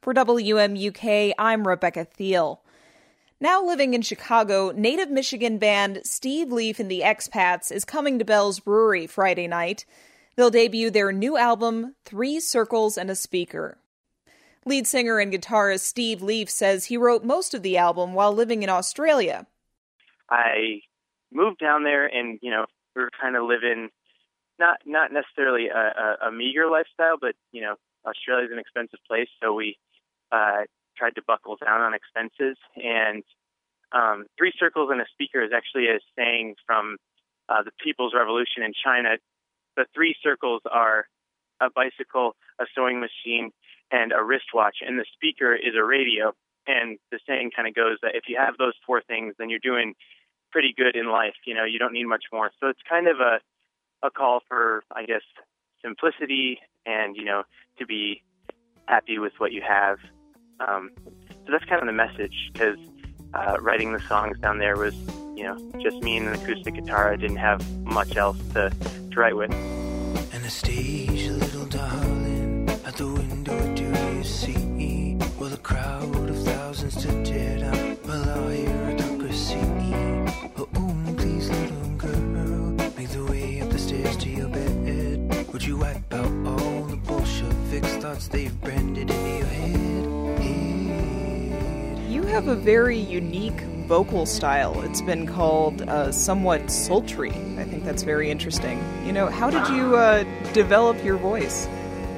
For WMUK, I'm Rebecca Thiel. Now living in Chicago, native Michigan band Steve Leaf and the Expats is coming to Bell's Brewery Friday night. They'll debut their new album, 3 Circles and a Speaker. Lead singer and guitarist Steve Leaf says he wrote most of the album while living in Australia. I moved down there and, we were kind of living not necessarily a meager lifestyle, but, Australia's an expensive place, so we tried to buckle down on expenses. And 3 Circles and a Speaker is actually a saying from the People's Revolution in China. The 3 circles are a bicycle, a sewing machine, and a wristwatch, and the speaker is a radio. And the saying kind of goes that if you have those 4 things, then you're doing pretty good in life. You don't need much more. So it's kind of a call for, I guess, simplicity and, to be happy with what you have. So that's kind of the message, because writing the songs down there was, just me and an acoustic guitar. I didn't have much else to write with. Anastasia, little darling, at the window do you see? Well, a crowd of thousands to tear down, well, I hear autocracy. Oh, please, little girl, make the way up the stairs to your bed. Would you wipe out all the Bolsheviks' thoughts they've branded into your head? You have a very unique vocal style. It's been called somewhat sultry. I think that's very interesting. How did you develop your voice?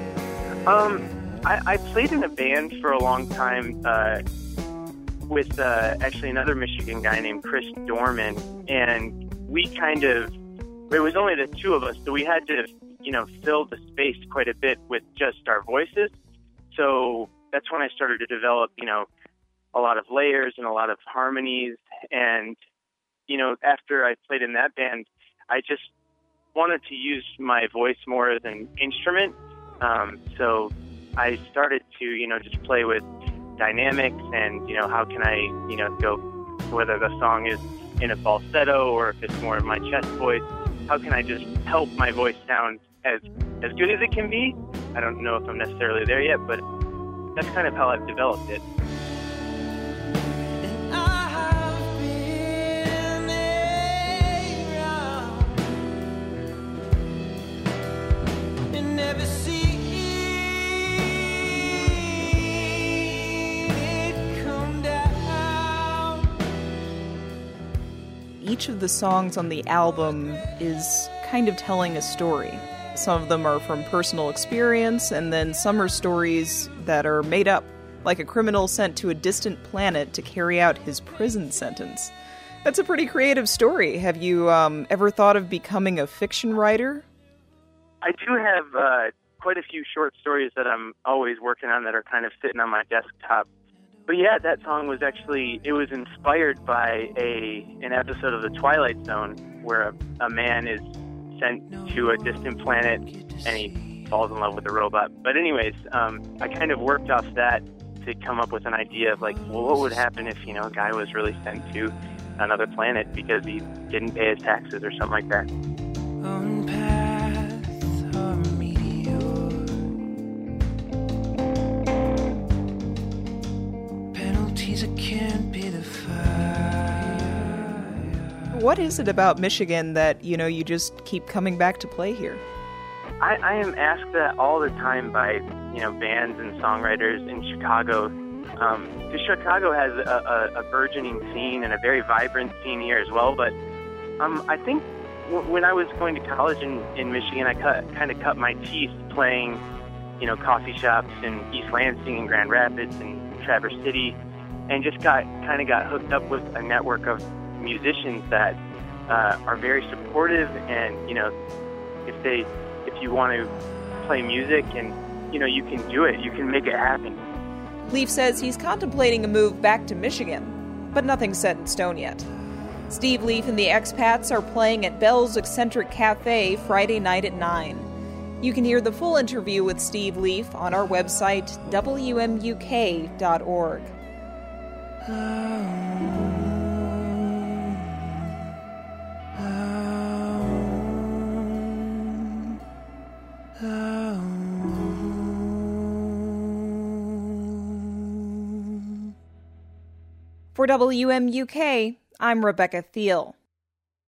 I played in a band for a long time with actually another Michigan guy named Chris Dorman, and it was only the 2 of us, so we had to, fill the space quite a bit with just our voices. So that's when I started to develop, a lot of layers and a lot of harmonies. And, after I played in that band, I just wanted to use my voice more as an instrument. So I started to, just play with dynamics and, how can I, go, whether the song is in a falsetto or if it's more of my chest voice, how can I just help my voice sound as good as it can be? I don't know if I'm necessarily there yet, but that's kind of how I've developed it. Each of the songs on the album is kind of telling a story. Some of them are from personal experience, and then some are stories that are made up, like a criminal sent to a distant planet to carry out his prison sentence. That's a pretty creative story. Have you ever thought of becoming a fiction writer? I do have quite a few short stories that I'm always working on that are kind of sitting on my desktop. But yeah, that song was it was inspired by an episode of The Twilight Zone where a man is sent to a distant planet and he falls in love with a robot. But anyways, I kind of worked off that to come up with an idea of what would happen if, a guy was really sent to another planet because he didn't pay his taxes or something like that. On path or meteor, penalties that can't be the fire. What is it about Michigan that, you just keep coming back to play here? I am asked that all the time by, bands and songwriters in Chicago. Because Chicago has a burgeoning scene and a very vibrant scene here as well. But I think when I was going to college in Michigan, I kind of cut my teeth playing, coffee shops in East Lansing and Grand Rapids and Traverse City, and just got hooked up with a network of musicians that are very supportive. And if you want to play music and you can do it, you can make it happen. Leaf says he's contemplating a move back to Michigan, but nothing's set in stone yet. Steve Leaf and the Expats are playing at Bell's Eccentric Cafe Friday night at 9. You can hear the full interview with Steve Leaf on our website, WMUK.org. For WMUK, I'm Rebecca Thiel.